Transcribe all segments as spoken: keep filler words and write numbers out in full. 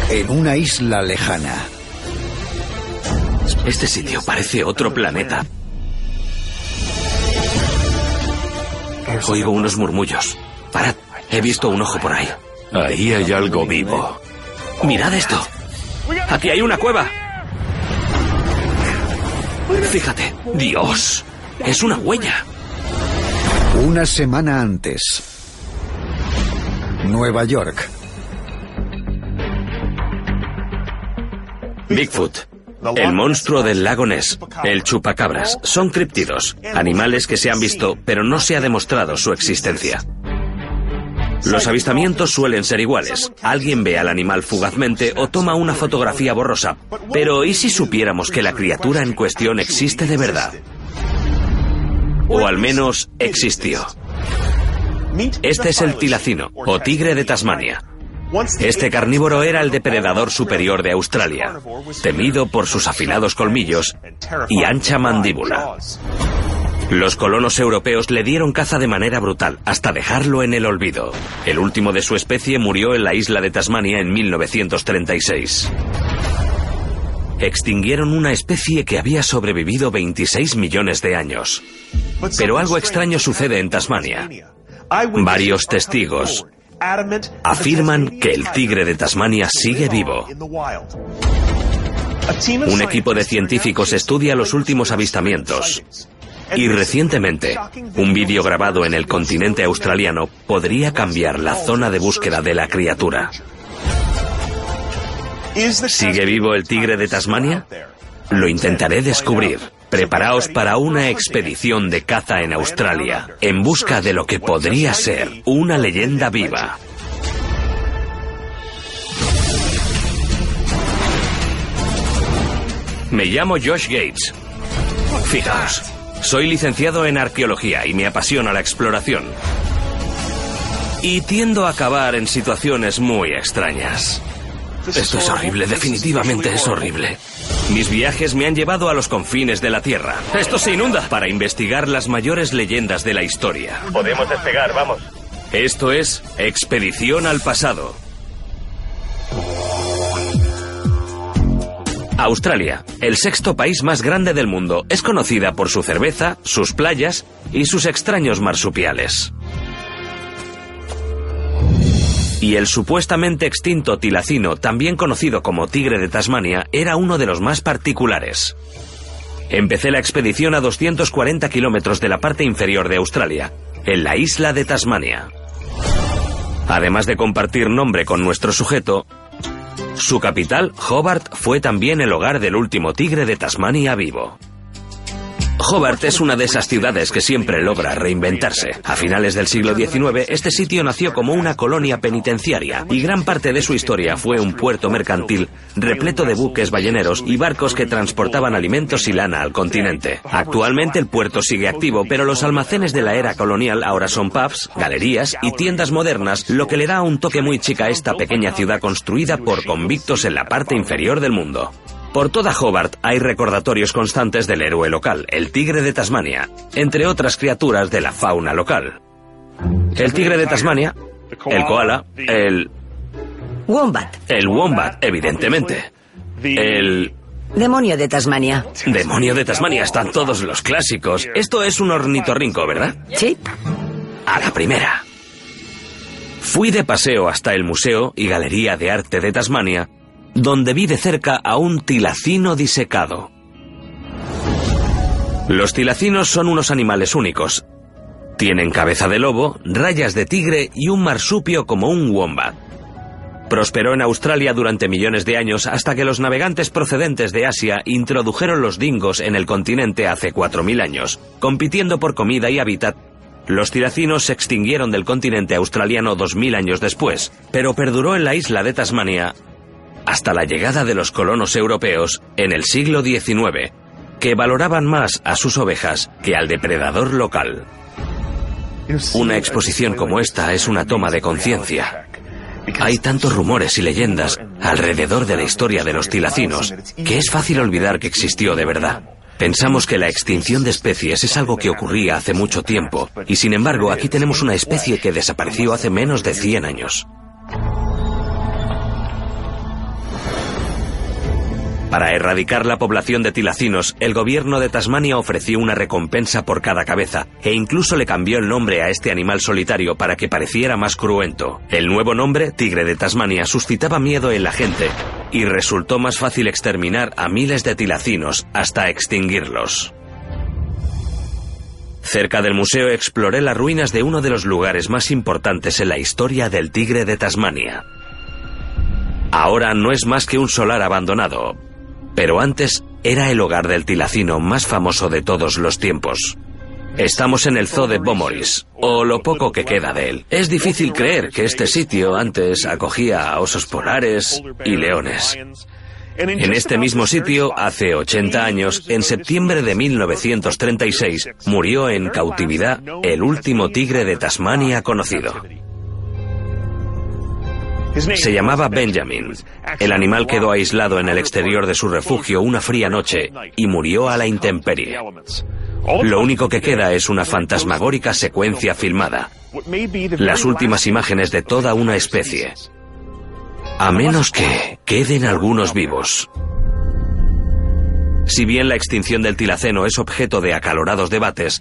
en una isla lejana. Este sitio parece otro planeta. Oigo unos murmullos. Parad, he visto un ojo por ahí. Ahí hay algo vivo. Mirad esto. Aquí hay una cueva. Fíjate. Dios. Es una huella. Una semana antes. Nueva York. Bigfoot. El monstruo del lago Ness, el chupacabras, son críptidos, animales que se han visto, pero no se ha demostrado su existencia. Los avistamientos suelen ser iguales. Alguien ve al animal fugazmente o toma una fotografía borrosa. Pero ¿y si supiéramos que la criatura en cuestión existe de verdad? O al menos existió. Este es el tilacino, o tigre de Tasmania. Este carnívoro era el depredador superior de Australia, temido por sus afilados colmillos y ancha mandíbula. Los colonos europeos le dieron caza de manera brutal, hasta dejarlo en el olvido. El último de su especie murió en la isla de Tasmania en mil novecientos treinta y seis. Extinguieron una especie que había sobrevivido veintiséis millones de años. Pero algo extraño sucede en Tasmania. Varios testigos afirman que el tigre de Tasmania sigue vivo. Un equipo de científicos estudia los últimos avistamientos. Y recientemente, un vídeo grabado en el continente australiano podría cambiar la zona de búsqueda de la criatura. ¿Sigue vivo el tigre de Tasmania? Lo intentaré descubrir. Preparaos para una expedición de caza en Australia, en busca de lo que podría ser una leyenda viva. Me llamo Josh Gates. Fijaos, soy licenciado en arqueología y me apasiona la exploración. Y tiendo a acabar en situaciones muy extrañas. Esto es horrible, definitivamente es horrible. Mis viajes me han llevado a los confines de la Tierra. ¡Esto se inunda! Para investigar las mayores leyendas de la historia. Podemos despegar, vamos. Esto es Expedición al Pasado. Australia, el sexto país más grande del mundo, es conocida por su cerveza, sus playas y sus extraños marsupiales. Y el supuestamente extinto tilacino, también conocido como tigre de Tasmania, era uno de los más particulares. Empecé la expedición a doscientos cuarenta kilómetros de la parte inferior de Australia, en la isla de Tasmania. Además de compartir nombre con nuestro sujeto, su capital, Hobart, fue también el hogar del último tigre de Tasmania vivo. Hobart es una de esas ciudades que siempre logra reinventarse. A finales del siglo diecinueve, este sitio nació como una colonia penitenciaria y gran parte de su historia fue un puerto mercantil repleto de buques balleneros y barcos que transportaban alimentos y lana al continente. Actualmente el puerto sigue activo, pero los almacenes de la era colonial ahora son pubs, galerías y tiendas modernas, lo que le da un toque muy chic a esta pequeña ciudad construida por convictos en la parte inferior del mundo. Por toda Hobart hay recordatorios constantes del héroe local, el tigre de Tasmania, entre otras criaturas de la fauna local. El tigre de Tasmania, el koala, el... Wombat. El wombat, evidentemente. El... Demonio de Tasmania. Demonio de Tasmania, están todos los clásicos. Esto es un ornitorrinco, ¿verdad? Sí. A la primera. Fui de paseo hasta el Museo y Galería de Arte de Tasmania, donde vi de cerca a un tilacino disecado. Los tilacinos son unos animales únicos. Tienen cabeza de lobo, rayas de tigre y un marsupio como un wombat. Prosperó en Australia durante millones de años hasta que los navegantes procedentes de Asia introdujeron los dingos en el continente hace cuatro mil años. Compitiendo por comida y hábitat, los tilacinos se extinguieron del continente australiano dos mil años después, pero perduró en la isla de Tasmania hasta la llegada de los colonos europeos en el siglo diecinueve, que valoraban más a sus ovejas que al depredador local. Una exposición como esta es una toma de conciencia. Hay tantos rumores y leyendas alrededor de la historia de los tilacinos que es fácil olvidar que existió de verdad. Pensamos que la extinción de especies es algo que ocurría hace mucho tiempo, y sin embargo aquí tenemos una especie que desapareció hace menos de cien años. Para erradicar la población de tilacinos, el gobierno de Tasmania ofreció una recompensa por cada cabeza, e incluso le cambió el nombre a este animal solitario para que pareciera más cruento. El nuevo nombre, tigre de Tasmania, suscitaba miedo en la gente, y resultó más fácil exterminar a miles de tilacinos hasta extinguirlos. Cerca del museo exploré las ruinas de uno de los lugares más importantes en la historia del tigre de Tasmania. Ahora no es más que un solar abandonado, pero antes era el hogar del tilacino más famoso de todos los tiempos. Estamos en el zoo de Beaumaris, o lo poco que queda de él. Es difícil creer que este sitio antes acogía a osos polares y leones. En este mismo sitio, hace ochenta años, en septiembre de mil novecientos treinta y seis, murió en cautividad el último tigre de Tasmania conocido. Se llamaba Benjamin. El animal quedó aislado en el exterior de su refugio una fría noche y murió a la intemperie. Lo único que queda es una fantasmagórica secuencia filmada, las últimas imágenes de toda una especie. A menos que queden algunos vivos. Si bien la extinción del tilaceno es objeto de acalorados debates,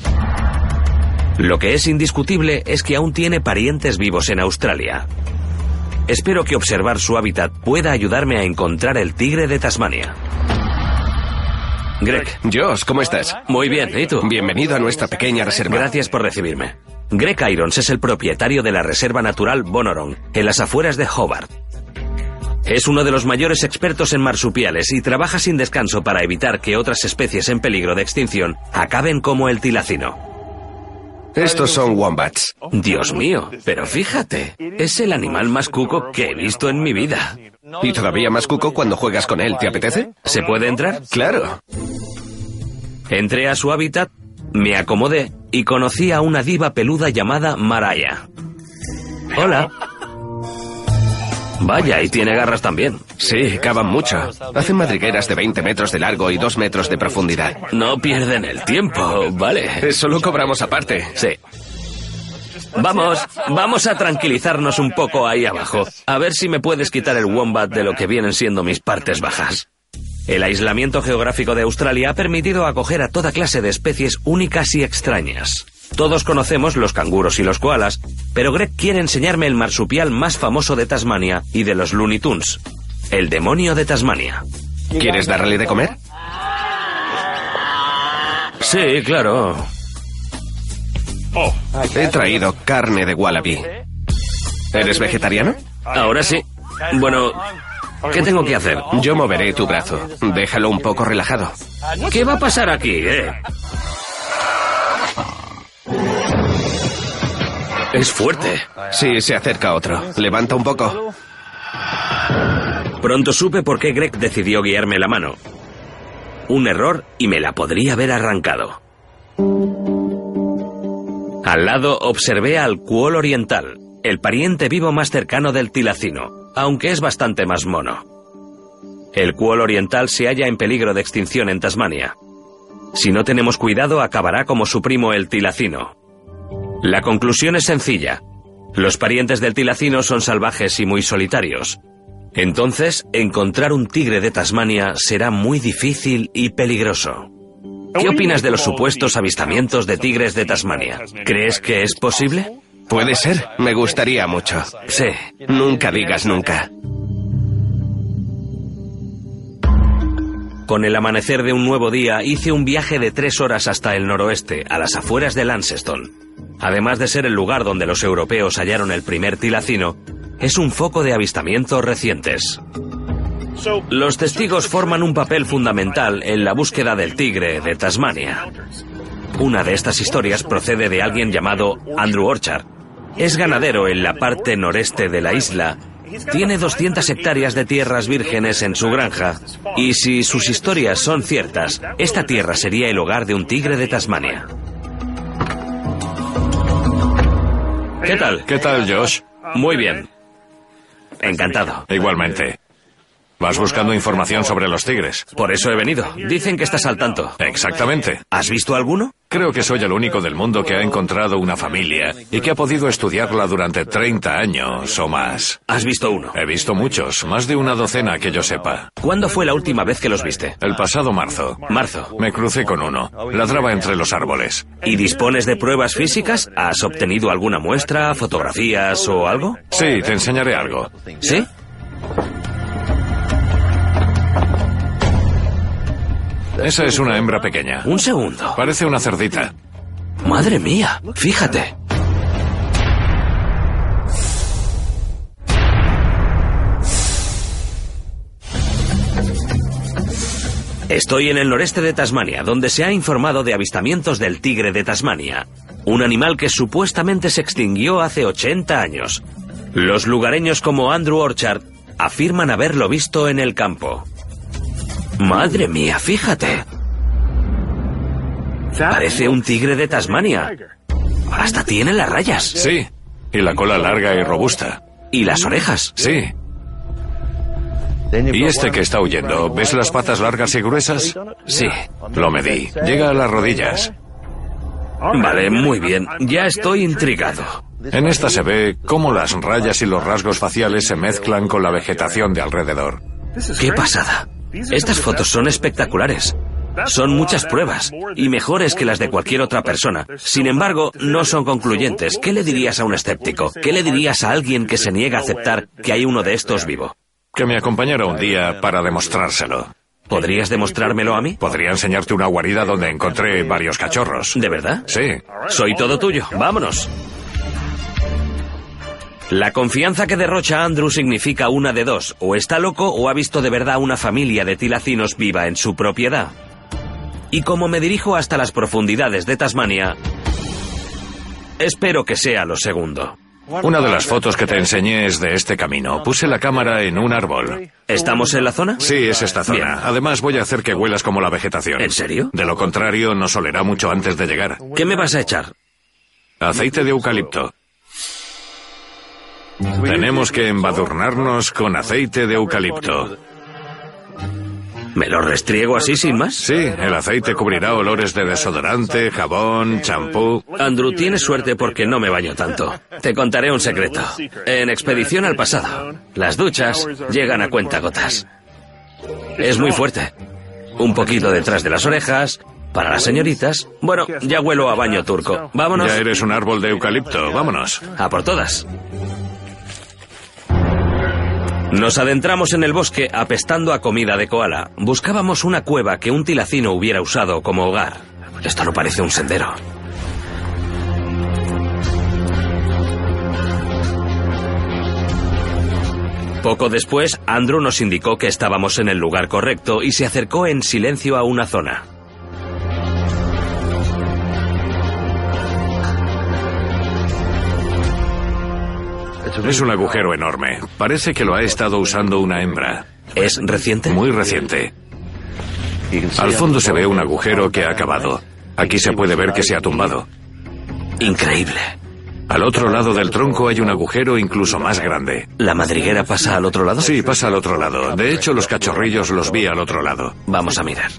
lo que es indiscutible es que aún tiene parientes vivos en Australia. Espero que observar su hábitat pueda ayudarme a encontrar el tigre de Tasmania. Greg. Josh, ¿cómo estás? Muy bien, ¿y tú? Bienvenido a nuestra pequeña reserva. Gracias por recibirme. Greg Irons es el propietario de la Reserva Natural Bonorong, en las afueras de Hobart. Es uno de los mayores expertos en marsupiales y trabaja sin descanso para evitar que otras especies en peligro de extinción acaben como el tilacino. Estos son wombats. Dios mío, pero fíjate, es el animal más cuco que he visto en mi vida. Y todavía más cuco cuando juegas con él, ¿te apetece? ¿Se puede entrar? Claro. Entré a su hábitat, me acomodé y conocí a una diva peluda llamada Maraya. Hola. Vaya, y tiene garras también. Sí, cavan mucho. Hacen madrigueras de veinte metros de largo y dos metros de profundidad. No pierden el tiempo, vale. Eso lo cobramos aparte. Sí. Vamos, vamos a tranquilizarnos un poco ahí abajo. A ver si me puedes quitar el wombat de lo que vienen siendo mis partes bajas. El aislamiento geográfico de Australia ha permitido acoger a toda clase de especies únicas y extrañas. Todos conocemos los canguros y los koalas, pero Greg quiere enseñarme el marsupial más famoso de Tasmania y de los Looney Tunes, el demonio de Tasmania. ¿Quieres darle de comer? Sí, claro. He traído carne de wallaby. ¿Eres vegetariano? Ahora sí. Bueno, ¿qué tengo que hacer? Yo moveré tu brazo. Déjalo un poco relajado. ¿Qué va a pasar aquí, eh? Es fuerte. Sí, se acerca otro. Levanta un poco. Pronto supe por qué Greg decidió guiarme la mano. Un error y me la podría haber arrancado. Al lado observé al cuol oriental, el pariente vivo más cercano del tilacino, aunque es bastante más mono. El cuol oriental se halla en peligro de extinción en Tasmania. Si no tenemos cuidado, acabará como su primo el tilacino. La conclusión es sencilla. Los parientes del tilacino son salvajes y muy solitarios. Entonces, encontrar un tigre de Tasmania será muy difícil y peligroso. ¿Qué opinas de los supuestos avistamientos de tigres de Tasmania? ¿Crees que es posible? Puede ser. Me gustaría mucho. Sí. Nunca digas nunca. Con el amanecer de un nuevo día, hice un viaje de tres horas hasta el noroeste, a las afueras de Launceston. Además de ser el lugar donde los europeos hallaron el primer tilacino, es un foco de avistamientos recientes. Los testigos forman un papel fundamental en la búsqueda del tigre de Tasmania. Una de estas historias procede de alguien llamado Andrew Orchard. Es ganadero en la parte noreste de la isla. Tiene doscientas hectáreas de tierras vírgenes en su granja. Y si sus historias son ciertas, esta tierra sería el hogar de un tigre de Tasmania. ¿Qué tal? ¿Qué tal, Josh? Muy bien. Encantado. Igualmente. Vas buscando información sobre los tigres. Por eso he venido. Dicen que estás al tanto. Exactamente. ¿Has visto alguno? Creo que soy el único del mundo que ha encontrado una familia y que ha podido estudiarla durante treinta años o más. ¿Has visto uno? He visto muchos, más de una docena que yo sepa. ¿Cuándo fue la última vez que los viste? El pasado marzo. Marzo. Me crucé con uno. Ladraba entre los árboles. ¿Y dispones de pruebas físicas? ¿Has obtenido alguna muestra, fotografías o algo? Sí, te enseñaré algo. ¿Sí? Esa es una hembra pequeña. Un segundo. Parece una cerdita. Madre mía, fíjate. Estoy en el noreste de Tasmania, donde se ha informado de avistamientos del tigre de Tasmania, un animal que supuestamente se extinguió hace ochenta años. Los lugareños como Andrew Orchard afirman haberlo visto en el campo. Madre mía, fíjate. Parece un tigre de Tasmania. Hasta tiene las rayas. Sí, y la cola larga y robusta. ¿Y las orejas? Sí. ¿Y este que está huyendo? ¿Ves las patas largas y gruesas? Sí. Lo medí. Llega a las rodillas. Vale, muy bien. Ya estoy intrigado. En esta se ve cómo las rayas y los rasgos faciales se mezclan con la vegetación de alrededor. ¡Qué pasada! Estas fotos son espectaculares. Son muchas pruebas, y mejores que las de cualquier otra persona. Sin embargo, no son concluyentes. ¿Qué le dirías a un escéptico? ¿Qué le dirías a alguien que se niega a aceptar que hay uno de estos vivo? Que me acompañara un día para demostrárselo. ¿Podrías demostrármelo a mí? Podría enseñarte una guarida donde encontré varios cachorros. ¿De verdad? Sí. Soy todo tuyo. Vámonos. La confianza que derrocha Andrew significa una de dos. O está loco o ha visto de verdad una familia de tilacinos viva en su propiedad. Y como me dirijo hasta las profundidades de Tasmania, espero que sea lo segundo. Una de las fotos que te enseñé es de este camino. Puse la cámara en un árbol. ¿Estamos en la zona? Sí, es esta zona. Bien. Además voy a hacer que huelas como la vegetación. ¿En serio? De lo contrario, nos olerá mucho antes de llegar. ¿Qué me vas a echar? Aceite de eucalipto. Tenemos que embadurnarnos con aceite de eucalipto. ¿Me lo restriego así sin más? Sí, el aceite cubrirá olores de desodorante, jabón, champú. Andrew, tienes suerte porque no me baño tanto. Te contaré un secreto. En expedición al pasado, las duchas llegan a cuentagotas. Es muy fuerte. Un poquito detrás de las orejas, para las señoritas. Bueno, ya huelo a baño turco. Vámonos. Ya eres un árbol de eucalipto, vámonos. A por todas. Nos adentramos en el bosque apestando a comida de koala. Buscábamos una cueva que un tilacino hubiera usado como hogar. Esto no parece un sendero. Poco después, Andrew nos indicó que estábamos en el lugar correcto y se acercó en silencio a una zona. Es un agujero enorme. Parece que lo ha estado usando una hembra. ¿Es reciente? Muy reciente. Al fondo se ve un agujero que ha acabado. Aquí se puede ver que se ha tumbado. Increíble. Al otro lado del tronco hay un agujero incluso más grande. ¿La madriguera pasa al otro lado? Sí, pasa al otro lado. De hecho, los cachorrillos los vi al otro lado. Vamos a mirar.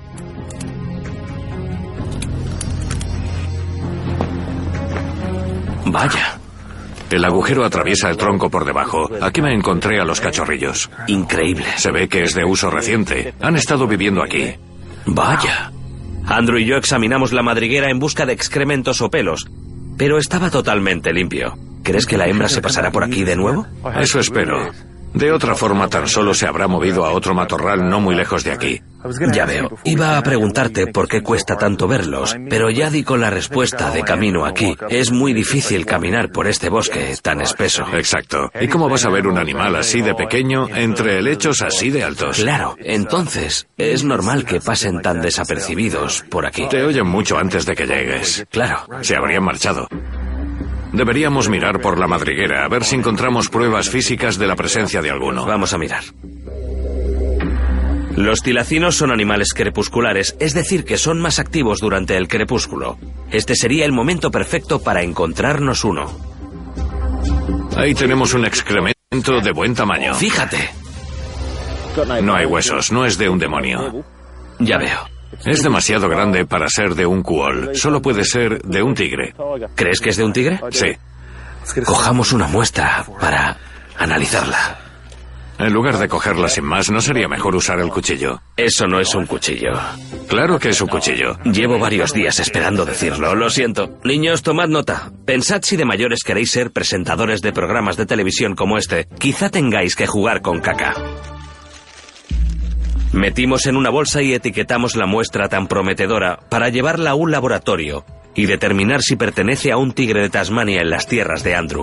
Vaya. El agujero atraviesa el tronco por debajo. Aquí me encontré a los cachorrillos. Increíble. Se ve que es de uso reciente. Han estado viviendo aquí. Vaya. Andrew y yo examinamos la madriguera en busca de excrementos o pelos, pero estaba totalmente limpio. ¿Crees que la hembra se pasará por aquí de nuevo? Eso espero. De otra forma, tan solo se habrá movido a otro matorral no muy lejos de aquí. Ya veo. Iba a preguntarte por qué cuesta tanto verlos, pero ya di con la respuesta de camino aquí. Es muy difícil caminar por este bosque tan espeso. Exacto. ¿Y cómo vas a ver un animal así de pequeño entre helechos así de altos? Claro. Entonces, es normal que pasen tan desapercibidos por aquí. Te oyen mucho antes de que llegues. Claro. Se habrían marchado. Deberíamos mirar por la madriguera, a ver si encontramos pruebas físicas de la presencia de alguno. Vamos a mirar. Los tilacinos son animales crepusculares, es decir, que son más activos durante el crepúsculo. Este sería el momento perfecto para encontrarnos uno. Ahí tenemos un excremento de buen tamaño. Fíjate. No hay huesos, no es de un demonio. Ya veo. Es demasiado grande para ser de un kuol. Solo puede ser de un tigre. ¿Crees que es de un tigre? Sí. Cojamos una muestra para analizarla. En lugar de cogerla sin más, ¿no sería mejor usar el cuchillo? Eso no es un cuchillo. Claro que es un cuchillo. Llevo varios días esperando decirlo, lo siento. Niños, tomad nota. Pensad si de mayores queréis ser presentadores de programas de televisión como este. Quizá tengáis que jugar con caca. Metimos en una bolsa y etiquetamos la muestra tan prometedora para llevarla a un laboratorio y determinar si pertenece a un tigre de Tasmania en las tierras de Andrew.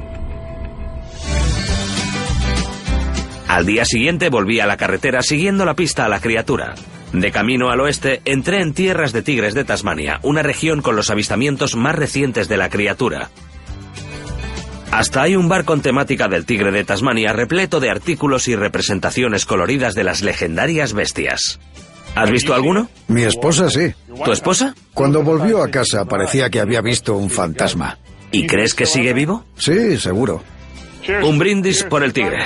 Al día siguiente volví a la carretera siguiendo la pista a la criatura. De camino al oeste, entré en tierras de tigres de Tasmania, una región con los avistamientos más recientes de la criatura. Hasta hay un bar con temática del tigre de Tasmania repleto de artículos y representaciones coloridas de las legendarias bestias. ¿Has visto alguno? Mi esposa sí. ¿Tu esposa? Cuando volvió a casa parecía que había visto un fantasma. ¿Y crees que sigue vivo? Sí, seguro. Un brindis por el tigre.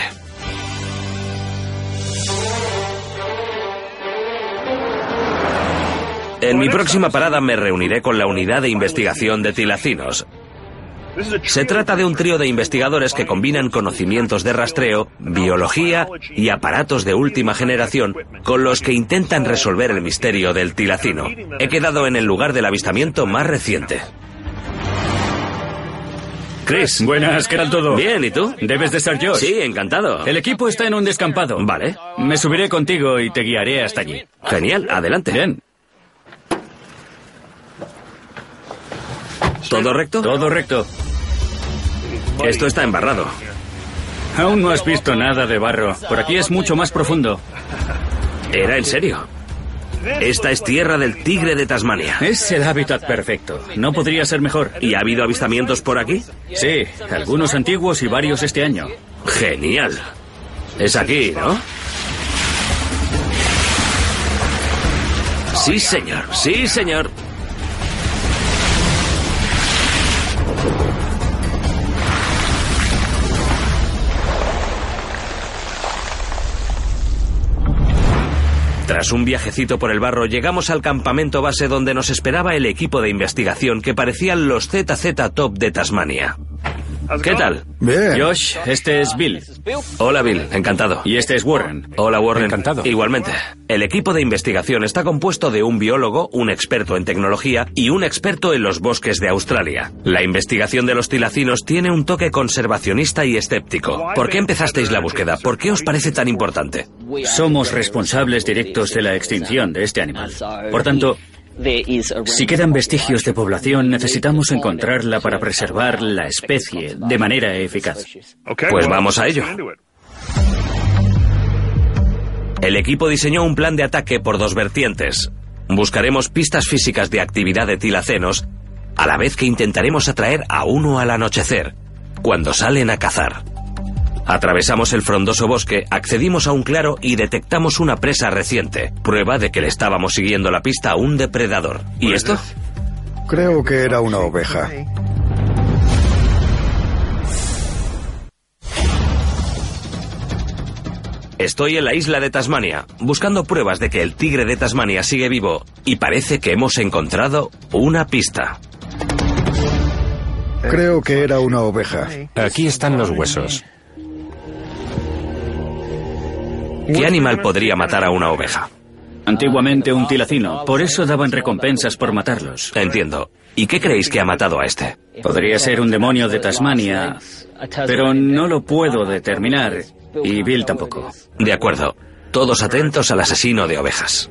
En mi próxima parada me reuniré con la unidad de investigación de tilacinos. Se trata de un trío de investigadores que combinan conocimientos de rastreo, biología y aparatos de última generación con los que intentan resolver el misterio del tilacino. He quedado en el lugar del avistamiento más reciente. Chris. Buenas, ¿qué tal todo? Bien, ¿y tú? Debes de ser Josh. Sí, encantado. El equipo está en un descampado. Vale. Me subiré contigo y te guiaré hasta allí. Genial, adelante. Bien. ¿Todo recto? Todo recto. Esto está embarrado. Aún no has visto nada de barro. Por aquí es mucho más profundo. ¿Era en serio? Esta es tierra del tigre de Tasmania. Es el hábitat perfecto. No podría ser mejor. ¿Y ha habido avistamientos por aquí? Sí, algunos antiguos y varios este año. Genial. Es aquí, ¿no? Sí, señor. Sí, señor. Tras un viajecito por el barro, llegamos al campamento base donde nos esperaba el equipo de investigación que parecían los Z Z Top de Tasmania. ¿Qué tal? Bien. Josh, este es Bill. Hola, Bill. Encantado. Y este es Warren. Hola, Warren. Encantado. Igualmente. El equipo de investigación está compuesto de un biólogo, un experto en tecnología y un experto en los bosques de Australia. La investigación de los tilacinos tiene un toque conservacionista y escéptico. ¿Por qué empezasteis la búsqueda? ¿Por qué os parece tan importante? Somos responsables directos de la extinción de este animal. Por tanto, si quedan vestigios de población, necesitamos encontrarla para preservar la especie de manera eficaz. Pues vamos a ello. El equipo diseñó un plan de ataque por dos vertientes. Buscaremos pistas físicas de actividad de tilacenos, a la vez que intentaremos atraer a uno al anochecer, cuando salen a cazar. Atravesamos el frondoso bosque, accedimos a un claro y detectamos una presa reciente, prueba de que le estábamos siguiendo la pista a un depredador. ¿Y esto? Creo que era una oveja. Estoy en la isla de Tasmania, buscando pruebas de que el tigre de Tasmania sigue vivo, y parece que hemos encontrado una pista. Creo que era una oveja. Aquí están los huesos. ¿Qué animal podría matar a una oveja? Antiguamente un tilacino, por eso daban recompensas por matarlos. Entiendo. ¿Y qué creéis que ha matado a este? Podría ser un demonio de Tasmania, pero no lo puedo determinar, y Bill tampoco. De acuerdo. Todos atentos al asesino de ovejas.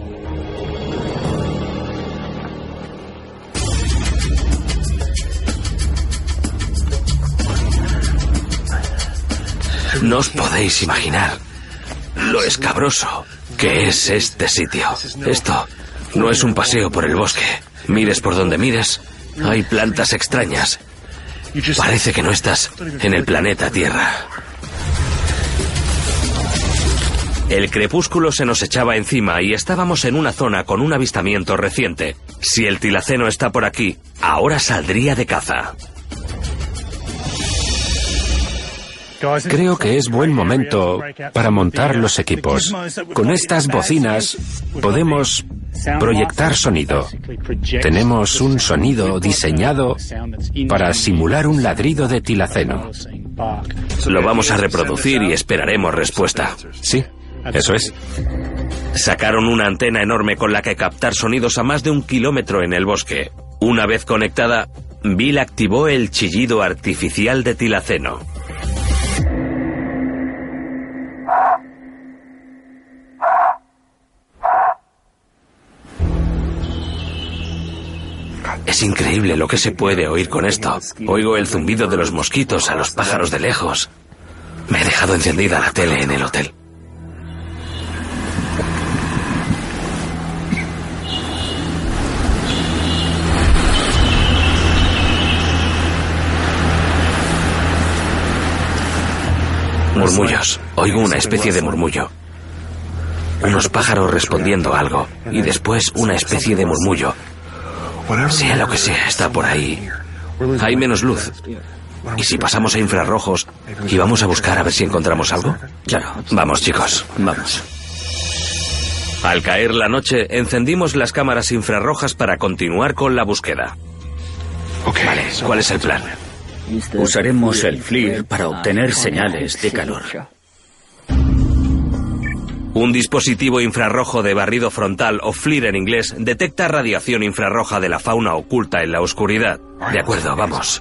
No os podéis imaginar lo escabroso que es este sitio. Esto no es un paseo por el bosque. Mires por donde mires, hay plantas extrañas. Parece que no estás en el planeta Tierra. El crepúsculo se nos echaba encima y estábamos en una zona con un avistamiento reciente. Si el tilaceno está por aquí, ahora saldría de caza. Creo que es buen momento para montar los equipos. Con estas bocinas podemos proyectar sonido. Tenemos un sonido diseñado para simular un ladrido de tilaceno. Lo vamos a reproducir y esperaremos respuesta. Sí, eso es. Sacaron una antena enorme con la que captar sonidos a más de un kilómetro en el bosque. Una vez conectada, Bill activó el chillido artificial de tilaceno. Es increíble lo que se puede oír con esto. Oigo el zumbido de los mosquitos, a los pájaros de lejos. Me he dejado encendida la tele en el hotel. Murmullos. Oigo una especie de murmullo. Unos pájaros respondiendo a algo. Y después una especie de murmullo. Sea lo que sea, está por ahí. Hay menos luz. ¿Y si pasamos a infrarrojos y vamos a buscar a ver si encontramos algo? Claro. Vamos, chicos. Vamos. Al caer la noche, encendimos las cámaras infrarrojas para continuar con la búsqueda. Vale, ¿cuál es el plan? Usaremos el FLIR para obtener señales de calor. Un dispositivo infrarrojo de barrido frontal, o FLIR en inglés, detecta radiación infrarroja de la fauna oculta en la oscuridad. De acuerdo, vamos.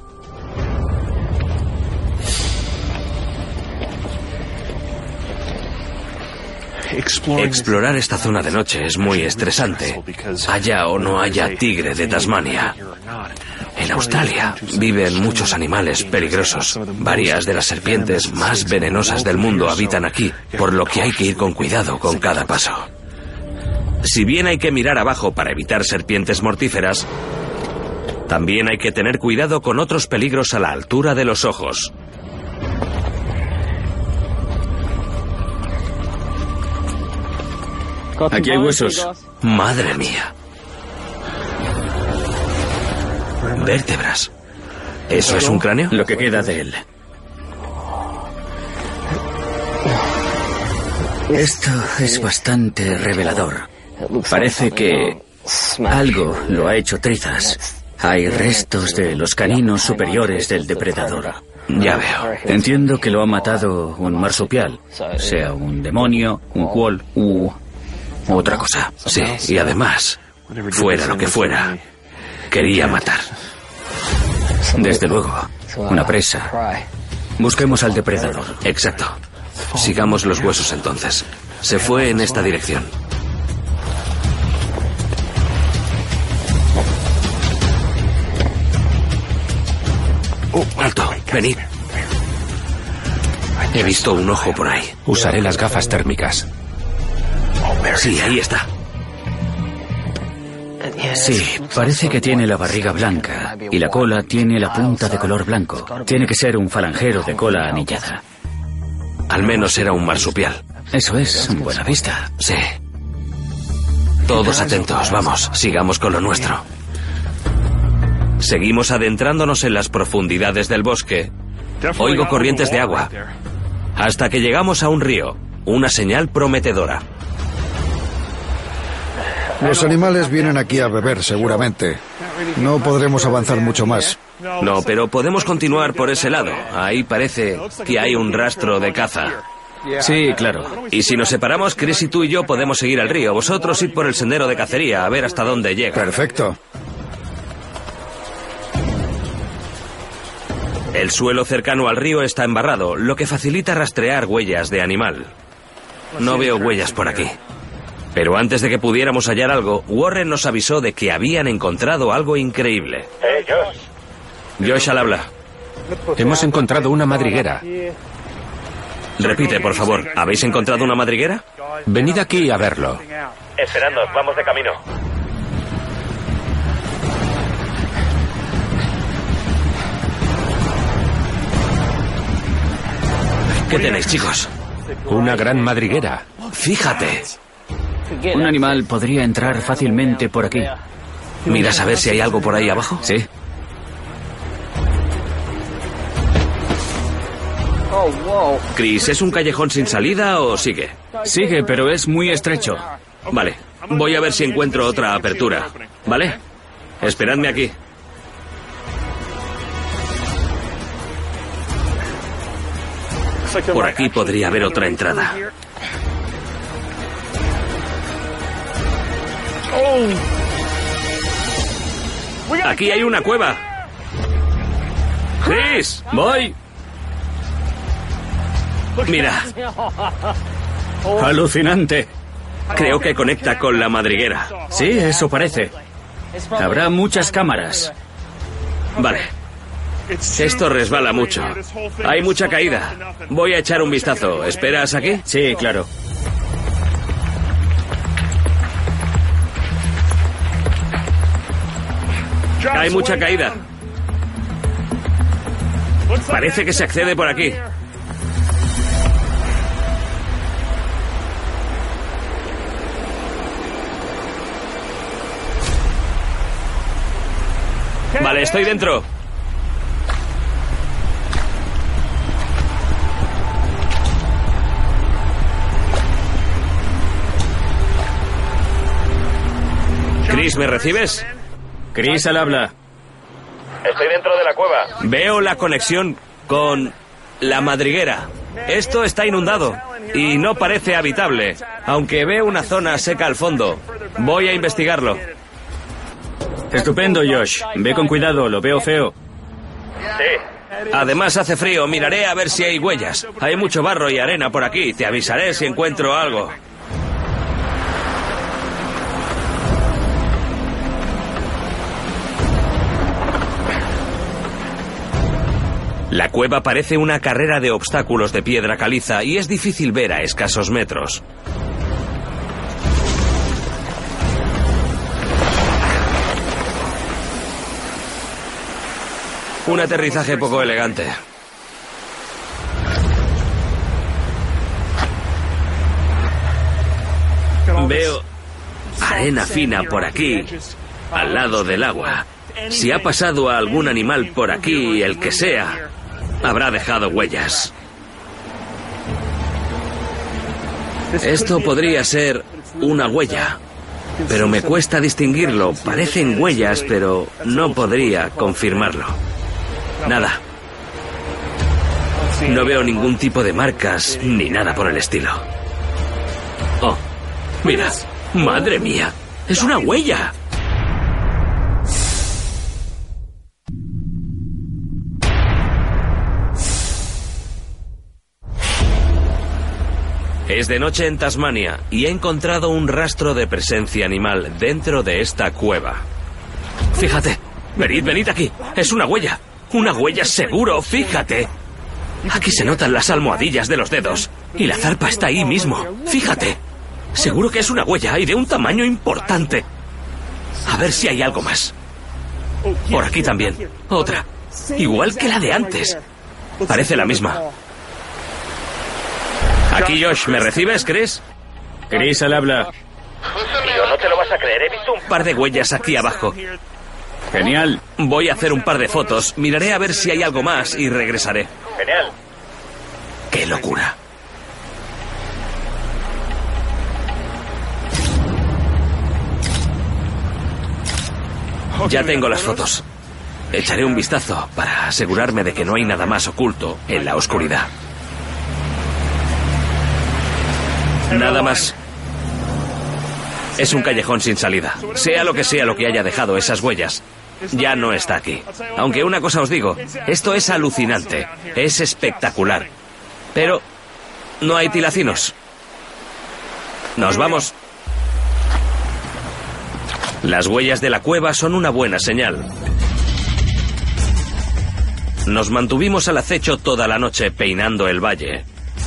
Explorar esta zona de noche es muy estresante, haya o no haya tigre de Tasmania. En Australia viven muchos animales peligrosos. Varias de las serpientes más venenosas del mundo habitan aquí, por lo que hay que ir con cuidado con cada paso. Si bien hay que mirar abajo para evitar serpientes mortíferas, también hay que tener cuidado con otros peligros a la altura de los ojos. Aquí hay huesos. Madre mía. Vértebras. ¿Eso es un cráneo? Lo que queda de él. Esto es bastante revelador. Parece que algo lo ha hecho trizas. Hay restos de los caninos superiores del depredador. Ya veo. Entiendo que lo ha matado un marsupial, sea un demonio, un quoll u otra cosa. Sí, y además, fuera lo que fuera, quería matar. Desde luego, una presa. Busquemos al depredador. Exacto. Sigamos los huesos entonces. Se fue en esta dirección. Alto, venid. He visto un ojo por ahí. Usaré las gafas térmicas. Sí, ahí está. Sí, parece que tiene la barriga blanca y la cola tiene la punta de color blanco. Tiene que ser un falangero de cola anillada. Al menos era un marsupial. Eso es, buena vista. Sí. Todos atentos, vamos, sigamos con lo nuestro. Seguimos adentrándonos en las profundidades del bosque. Oigo corrientes de agua. Hasta que llegamos a un río, una señal prometedora. Los animales vienen aquí a beber, seguramente. No podremos avanzar mucho más. No, pero podemos continuar por ese lado. Ahí parece que hay un rastro de caza. Sí, claro. Y si nos separamos, Chris y tú y yo podemos seguir al río. Vosotros id por el sendero de cacería, a ver hasta dónde llega. Perfecto. El suelo cercano al río está embarrado, lo que facilita rastrear huellas de animal. No veo huellas por aquí. Pero antes de que pudiéramos hallar algo, Warren nos avisó de que habían encontrado algo increíble. Eh, Josh. Josh al habla. Hemos encontrado una madriguera. Repite, por favor. ¿Habéis encontrado una madriguera? Venid aquí a verlo. Esperadnos, vamos de camino. ¿Qué tenéis, chicos? Una gran madriguera. Fíjate. Un animal podría entrar fácilmente por aquí. ¿Miras a ver si hay algo por ahí abajo? Sí. Chris, ¿es un callejón sin salida o sigue? Sigue, pero es muy estrecho. Vale, voy a ver si encuentro otra apertura, ¿vale? Esperadme aquí. Por aquí podría haber otra entrada. Aquí hay una cueva. ¡Chris! ¡Voy! Mira, ¡Alucinante! creo que conecta con la madriguera. Sí, eso parece. Habrá muchas cámaras. Vale. Esto resbala mucho. Hay mucha caída. Voy a echar un vistazo. ¿Esperas aquí? Sí, claro. Hay mucha caída. Parece que se accede por aquí. Vale, estoy dentro. Chris, ¿me recibes? Chris al habla. Estoy dentro de la cueva. Veo la conexión con la madriguera. Esto está inundado y no parece habitable, aunque veo una zona seca al fondo. Voy a investigarlo. Estupendo, Josh. Ve con cuidado, lo veo feo. Sí. Además hace frío, miraré a ver si hay huellas. Hay mucho barro y arena por aquí. Te avisaré si encuentro algo. La cueva parece una carrera de obstáculos de piedra caliza y es difícil ver a escasos metros. Un aterrizaje poco elegante. Veo arena fina por aquí, al lado del agua. Si ha pasado a algún animal por aquí, el que sea, habrá dejado huellas. Esto podría ser una huella, pero me cuesta distinguirlo. Parecen huellas, pero no podría confirmarlo. Nada. No veo ningún tipo de marcas ni nada por el estilo. Oh, mira, madre mía, es una huella. Es de noche en Tasmania y he encontrado un rastro de presencia animal dentro de esta cueva. Fíjate, venid, venid aquí. Es una huella. Una huella seguro, fíjate. Aquí se notan las almohadillas de los dedos y la zarpa está ahí mismo. Fíjate. Seguro que es una huella y de un tamaño importante. A ver si hay algo más. Por aquí también. Otra. Igual que la de antes. Parece la misma. Aquí, Josh, ¿me recibes, Chris? Chris al habla. Tío, no te lo vas a creer. He visto un Un par de huellas aquí abajo. Genial. Voy a hacer un par de fotos, miraré a ver si hay algo más y regresaré. Genial. ¡Qué locura! Ya tengo las fotos. Echaré un vistazo para asegurarme de que no hay nada más oculto en la oscuridad. Nada más. Es un callejón sin salida. Sea lo que sea lo que haya dejado esas huellas, ya no está aquí. Aunque una cosa os digo, esto es alucinante, es espectacular. Pero no hay tilacinos. Nos vamos. Las huellas de la cueva son una buena señal. Nos mantuvimos al acecho toda la noche peinando el valle.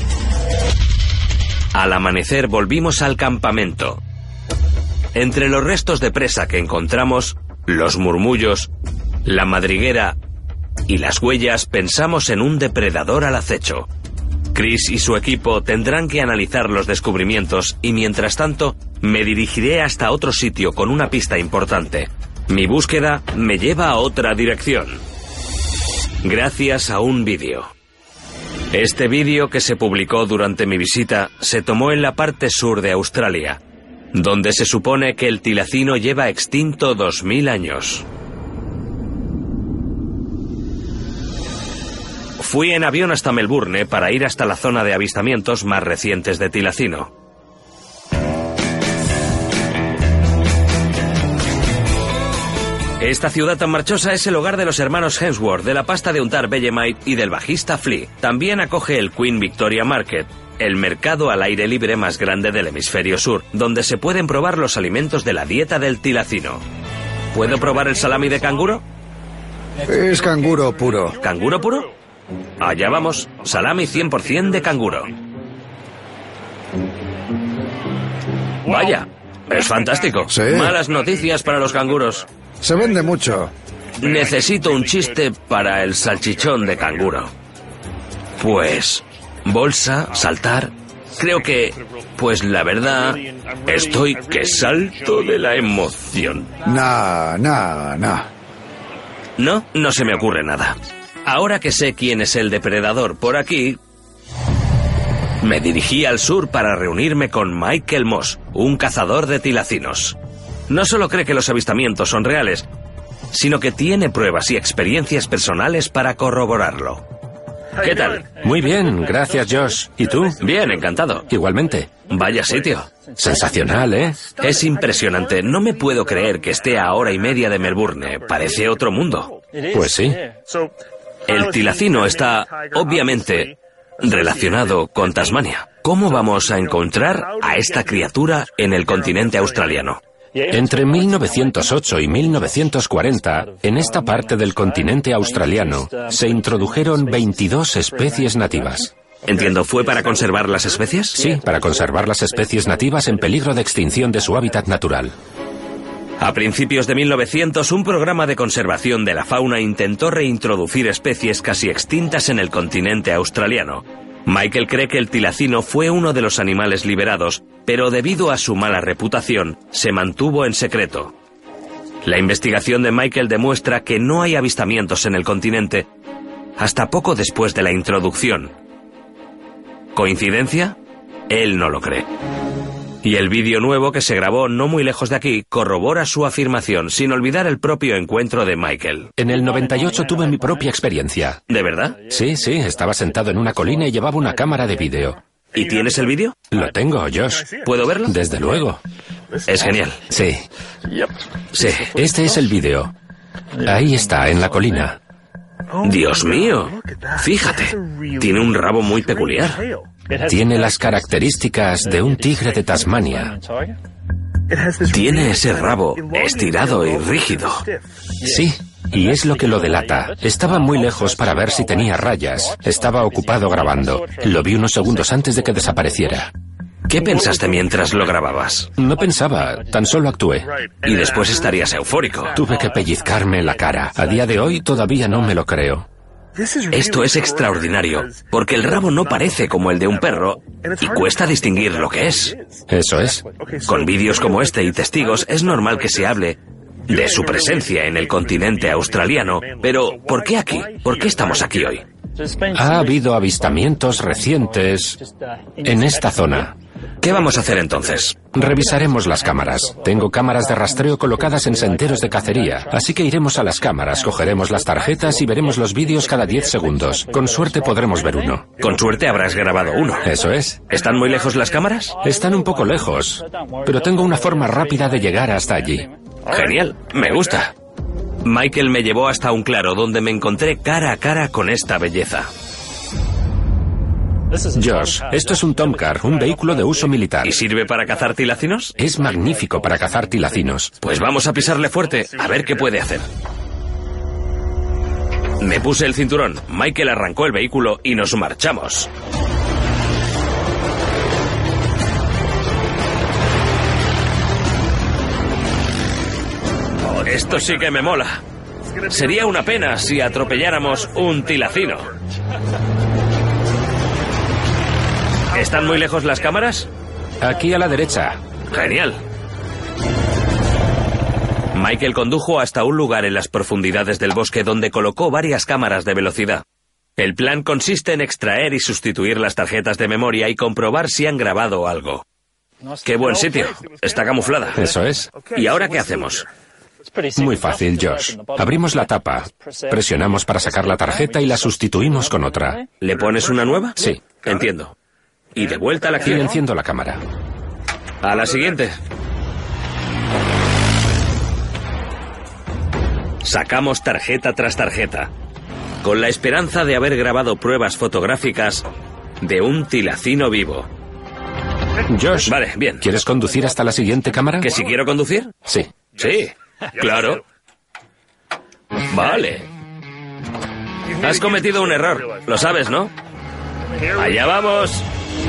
Al amanecer volvimos al campamento. Entre los restos de presa que encontramos, los murmullos, la madriguera y las huellas, pensamos en un depredador al acecho. Chris y su equipo tendrán que analizar los descubrimientos y mientras tanto me dirigiré hasta otro sitio con una pista importante. Mi búsqueda me lleva a otra dirección. Gracias a un vídeo. Este vídeo que se publicó durante mi visita se tomó en la parte sur de Australia, donde se supone que el tilacino lleva extinto dos mil años. Fui en avión hasta Melbourne para ir hasta la zona de avistamientos más recientes de tilacino. Esta ciudad tan marchosa es el hogar de los hermanos Hemsworth, de la pasta de untar Vegemite y del bajista Flea. También acoge el Queen Victoria Market, el mercado al aire libre más grande del hemisferio sur, donde se pueden probar los alimentos de la dieta del tilacino. ¿Puedo probar el salami de canguro? Es canguro puro. ¿Canguro puro? Allá vamos, salami cien por cien de canguro. Vaya, es fantástico. Sí. Malas noticias para los canguros. Se vende mucho. Necesito un chiste para el salchichón de canguro. Pues, bolsa, saltar. Creo que, pues la verdad, estoy que salto de la emoción. Nah, nah, nah. No, no se me ocurre nada. Ahora que sé quién es el depredador por aquí, me dirigí al sur para reunirme con Michael Moss, un cazador de tilacinos. No solo cree que los avistamientos son reales, sino que tiene pruebas y experiencias personales para corroborarlo. ¿Qué tal? Muy bien, gracias, Josh. ¿Y tú? Bien, encantado. Igualmente. Vaya sitio. Sensacional, ¿eh? Es impresionante. No me puedo creer que esté a hora y media de Melbourne. Parece otro mundo. Pues sí. El tilacino está, obviamente, relacionado con Tasmania. ¿Cómo vamos a encontrar a esta criatura en el continente australiano? Entre mil novecientos ocho y mil novecientos cuarenta, en esta parte del continente australiano, se introdujeron veintidós especies nativas. Entiendo, ¿fue para conservar las especies? Sí, para conservar las especies nativas en peligro de extinción de su hábitat natural. A principios de mil novecientos, un programa de conservación de la fauna intentó reintroducir especies casi extintas en el continente australiano. Michael cree que el tilacino fue uno de los animales liberados, pero debido a su mala reputación, se mantuvo en secreto. La investigación de Michael demuestra que no hay avistamientos en el continente hasta poco después de la introducción. ¿Coincidencia? Él no lo cree. Y el vídeo nuevo que se grabó no muy lejos de aquí corrobora su afirmación, sin olvidar el propio encuentro de Michael. En el noventa y ocho tuve mi propia experiencia. ¿De verdad? Sí, sí, estaba sentado en una colina y llevaba una cámara de vídeo. ¿Y tienes el vídeo? Lo tengo, Josh. ¿Puedo verlo? Desde luego. Es genial. Sí. Sí. Este es el vídeo. Ahí está, en la colina. Dios mío. Fíjate. Tiene un rabo muy peculiar. Tiene las características de un tigre de Tasmania. Tiene ese rabo estirado y rígido. Sí, y es lo que lo delata. Estaba muy lejos para ver si tenía rayas. Estaba ocupado grabando. Lo vi unos segundos antes de que desapareciera. ¿Qué pensaste mientras lo grababas? No pensaba, tan solo actué. Y después estarías eufórico. Tuve que pellizcarme la cara. A día de hoy todavía no me lo creo. Esto es extraordinario, porque el rabo no parece como el de un perro y cuesta distinguir lo que es. Eso es. Con vídeos como este y testigos es normal que se hable de su presencia en el continente australiano, pero ¿por qué aquí? ¿Por qué estamos aquí hoy? Ha habido avistamientos recientes en esta zona. ¿Qué vamos a hacer entonces? Revisaremos las cámaras. Tengo cámaras de rastreo colocadas en senderos de cacería, así que iremos a las cámaras, cogeremos las tarjetas y veremos los vídeos cada diez segundos. Con suerte podremos ver uno. Con suerte habrás grabado uno. Eso es. ¿Están muy lejos las cámaras? Están un poco lejos, pero tengo una forma rápida de llegar hasta allí. Genial, me gusta. Michael me llevó hasta un claro donde me encontré cara a cara con esta belleza. Josh, esto es un Tomcar, un vehículo de uso militar. ¿Y sirve para cazar tilacinos? Es magnífico para cazar tilacinos. Pues vamos a pisarle fuerte, a ver qué puede hacer. Me puse el cinturón, Michael arrancó el vehículo y nos marchamos. Esto sí que me mola. Sería una pena si atropelláramos un tilacino. ¿Están muy lejos las cámaras? Aquí a la derecha. Genial. Michael condujo hasta un lugar en las profundidades del bosque donde colocó varias cámaras de velocidad. El plan consiste en extraer y sustituir las tarjetas de memoria y comprobar si han grabado algo. ¡Qué buen sitio! Está camuflada. Eso es. ¿Y ahora qué hacemos? Muy fácil, Josh. Abrimos la tapa, presionamos para sacar la tarjeta y la sustituimos con otra. ¿Le pones una nueva? Sí. Entiendo. Y de vuelta a la Y acción. enciendo la cámara. A la siguiente. Sacamos tarjeta tras tarjeta, con la esperanza de haber grabado pruebas fotográficas de un tilacino vivo. Josh, Vale, bien. ¿quieres conducir hasta la siguiente cámara? ¿Que si quiero conducir? Sí. Sí, claro. Vale. Has cometido un error, lo sabes, ¿no? Allá vamos.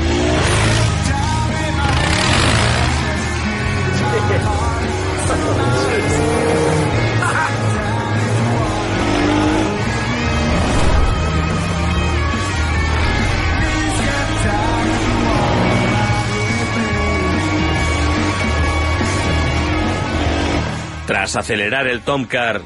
Tras acelerar el Tomcar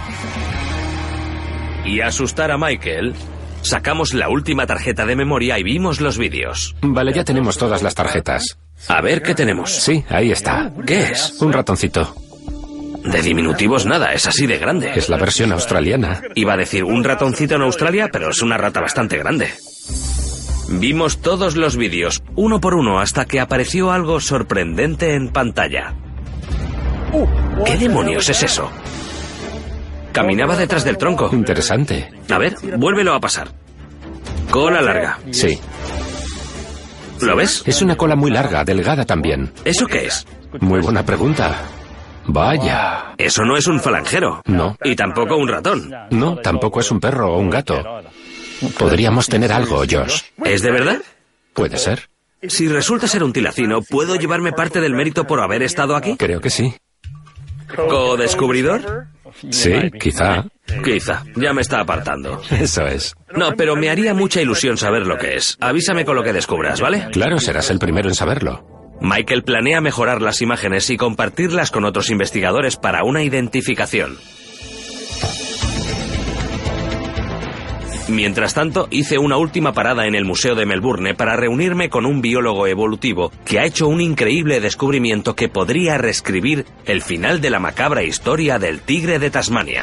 y asustar a Michael, sacamos la última tarjeta de memoria y vimos los vídeos. Vale, ya tenemos todas las tarjetas. A ver qué tenemos. Sí, ahí está. ¿Qué es? Un ratoncito. De diminutivos nada, es así de grande. Es la versión australiana. Iba a decir un ratoncito en Australia, pero es una rata bastante grande. Vimos todos los vídeos, uno por uno, hasta que apareció algo sorprendente en pantalla. ¿Qué demonios es eso? Caminaba detrás del tronco. Interesante. A ver, vuélvelo a pasar. Cola larga. Sí. ¿Lo ves? Es una cola muy larga, delgada también. ¿Eso qué es? Muy buena pregunta. Vaya. Eso no es un falangero. No. Y tampoco un ratón. No, tampoco es un perro o un gato. Podríamos tener algo, Josh. ¿Es de verdad? Puede ser. Si resulta ser un tilacino, ¿puedo llevarme parte del mérito por haber estado aquí? Creo que sí. ¿Co-descubridor? Sí, quizá. Quizá. Ya me está apartando. Eso es. No, pero me haría mucha ilusión saber lo que es. Avísame con lo que descubras, ¿vale? Claro, serás el primero en saberlo. Michael planea mejorar las imágenes y compartirlas con otros investigadores para una identificación. Mientras tanto, hice una última parada en el Museo de Melbourne para reunirme con un biólogo evolutivo que ha hecho un increíble descubrimiento que podría reescribir el final de la macabra historia del tigre de Tasmania.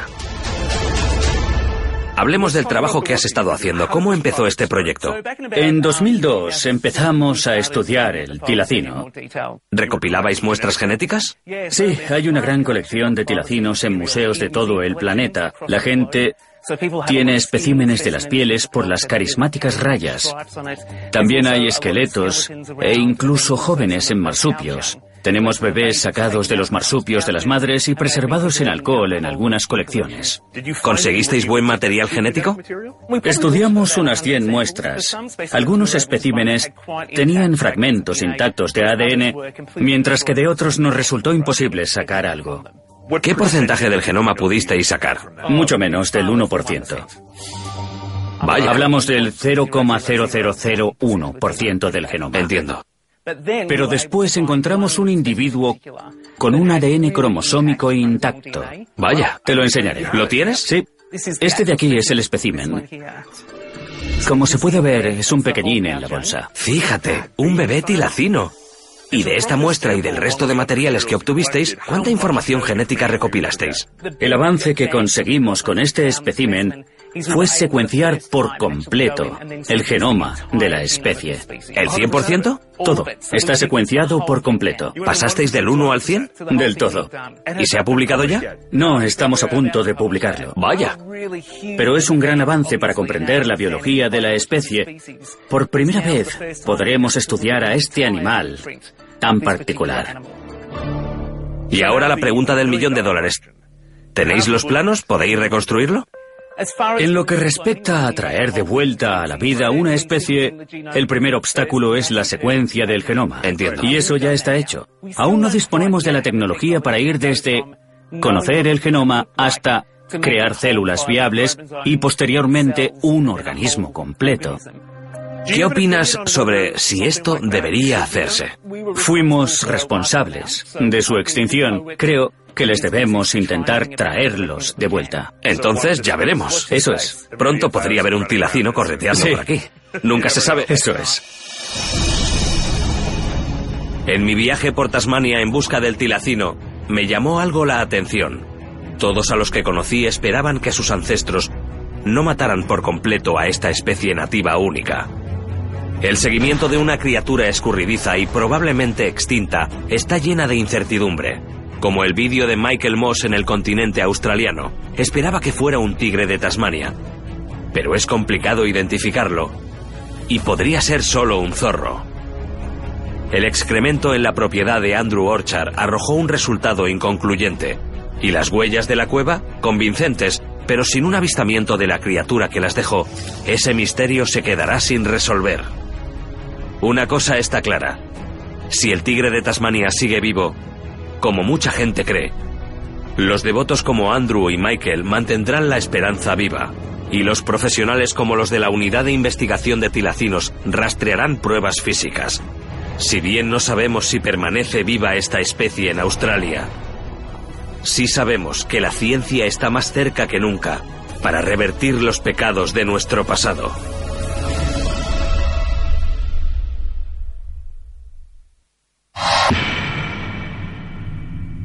Hablemos del trabajo que has estado haciendo. ¿Cómo empezó este proyecto? En dos mil dos empezamos a estudiar el tilacino. ¿Recopilabais muestras genéticas? Sí, hay una gran colección de tilacinos en museos de todo el planeta. La gente tiene especímenes de las pieles por las carismáticas rayas. También hay esqueletos e incluso jóvenes en marsupios. Tenemos bebés sacados de los marsupios de las madres y preservados en alcohol en algunas colecciones. ¿Conseguisteis buen material genético? Estudiamos unas cien muestras. Algunos especímenes tenían fragmentos intactos de A D N, mientras que de otros nos resultó imposible sacar algo. ¿Qué porcentaje del genoma pudisteis sacar? Mucho menos del uno por ciento. Vaya. Hablamos del cero coma cero cero cero uno por ciento del genoma. Entiendo. Pero después encontramos un individuo con un A D N cromosómico intacto. Vaya. Te lo enseñaré. ¿Lo tienes? Sí. Este de aquí es el espécimen. Como se puede ver, es un pequeñín en la bolsa. Fíjate, un bebé tilacino. Y de esta muestra y del resto de materiales que obtuvisteis, ¿cuánta información genética recopilasteis? El avance que conseguimos con este espécimen fue secuenciar por completo el genoma de la especie. ¿El cien por ciento? Todo. Está secuenciado por completo. ¿Pasasteis del uno al cien? Del todo. ¿Y se ha publicado ya? No, estamos a punto de publicarlo. Vaya. Pero es un gran avance para comprender la biología de la especie. Por primera vez podremos estudiar a este animal tan particular. Y ahora la pregunta del millón de dólares. ¿Tenéis los planos? ¿Podéis reconstruirlo? En lo que respecta a traer de vuelta a la vida una especie, el primer obstáculo es la secuencia del genoma. Entiendo. Y eso ya está hecho. Aún no disponemos de la tecnología para ir desde conocer el genoma hasta crear células viables y posteriormente un organismo completo. ¿Qué opinas sobre si esto debería hacerse? Fuimos responsables de su extinción. Creo que les debemos intentar traerlos de vuelta. Entonces ya veremos. Eso es. Pronto podría haber un tilacino correteando Sí. por aquí. Nunca se sabe. Eso es. En mi viaje por Tasmania en busca del tilacino, me llamó algo la atención. Todos a los que conocí esperaban que sus ancestros no mataran por completo a esta especie nativa única. El seguimiento de una criatura escurridiza y probablemente extinta está llena de incertidumbre. Como el vídeo de Michael Moss en el continente australiano, esperaba que fuera un tigre de Tasmania. Pero es complicado identificarlo y podría ser solo un zorro. El excremento en la propiedad de Andrew Orchard arrojó un resultado inconcluyente. Y las huellas de la cueva, convincentes, pero sin un avistamiento de la criatura que las dejó, ese misterio se quedará sin resolver. Una cosa está clara. Si el tigre de Tasmania sigue vivo, como mucha gente cree, los devotos como Andrew y Michael mantendrán la esperanza viva. Y los profesionales como los de la Unidad de Investigación de Tilacinos rastrearán pruebas físicas. Si bien no sabemos si permanece viva esta especie en Australia, sí sabemos que la ciencia está más cerca que nunca para revertir los pecados de nuestro pasado.